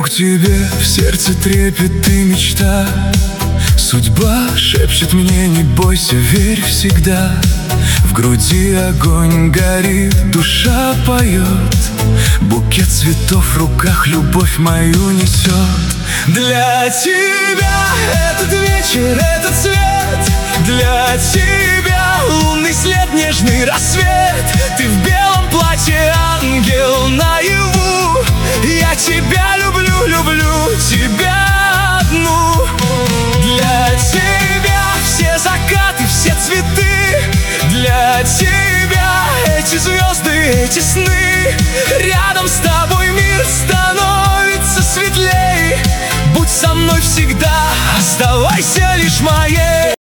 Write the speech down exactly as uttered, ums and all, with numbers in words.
Иду к тебе, в сердце трепет и мечта. Судьба шепчет мне: не бойся, верь всегда. В груди огонь горит, душа поет. Букет цветов в руках любовь мою несет. Для тебя этот вечер, этот свет. Для тебя лунный след, нежный рассвет. Ты в белом платье, ангел наяву. Я тебя люблю, люблю тебя одну. Для тебя все закаты, все цветы. Для тебя эти звезды, эти сны. Рядом с тобой мир становится светлей. Будь со мной всегда, оставайся лишь моей.